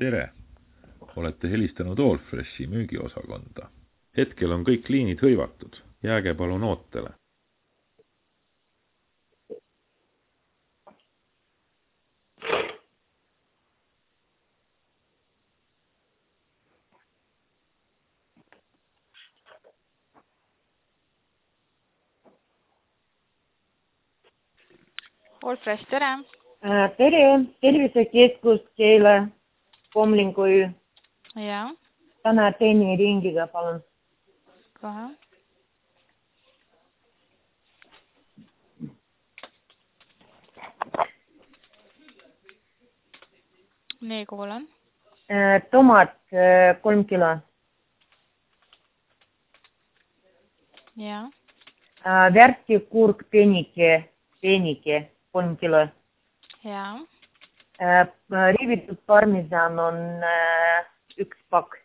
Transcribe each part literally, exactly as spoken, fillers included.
Tere! Olete helistanud Allfreshi müügiosakonda. Hetkel on kõik liinid hõivatud. Jääge palun ootele. Allfresh, tere! Tere! Tervisekeskus teile Komlingui. Ja. Täna teine ringiga, palun. Kohe. Nii, kuulen. Tomat kolm kilo. Ja. Värski kurk penike, penike kolm kilo. Ja. Riivitud parmesan on üks pakk.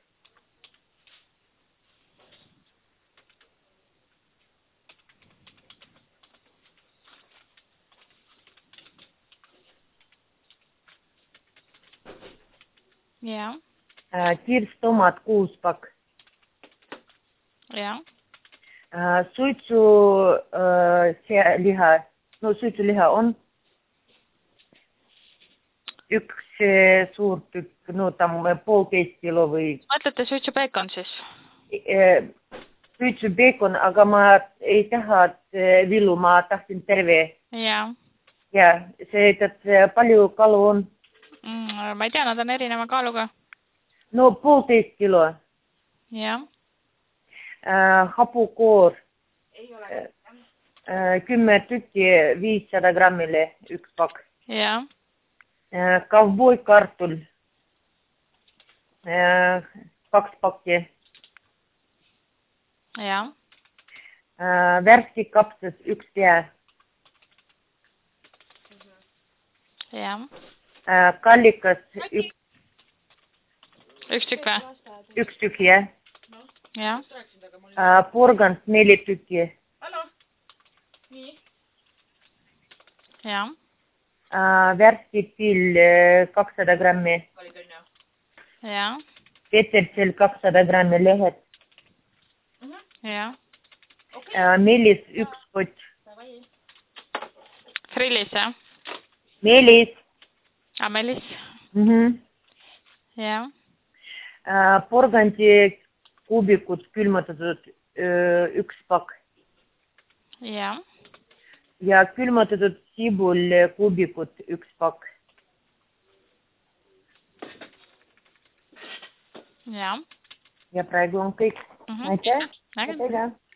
Ja. Kirstomat kuus pakk. Ja. Suitsu liha, no suitsu liha on üks suur tükk, no tam poolteist kilo või... Mõtlete suitsu peekon siis? Suitsu peekon, aga ma ei taha villu, ma tahtsin terve. Ja. Ja, see, et palju kalu on? Mm, ma ei tea, nad on erineva kaaluga. No poolteist kilo. Ja. Äh, hapukoor. Äh, kümme tükki viissada grammile üks pakk. Ja. Äh, Kovboi kartul. Äh, kaks pakki. Ja. Äh, värski kapsas üks pea. Ja. Äh, kallikas üks. Üks tükk või? Üks tükk, jah. Ja. Äh, porgand neli tükki. Nii. Ja. Äh, värski pill kakssada grammi. Ja. Petersel kakssada grammi lehed. Ja. Äh, meelis üks pott. Frillis, jah? Meelis. Amelis. Mhm. Ja. Äh, porgandi kuubikud külmutatud öö, üks pakk. Ja. Ja külmutatud sibul kuubikud üks pakk. Ja. Ja praegu on kõik. Mhm. Aitäh. Näge. Aitäh.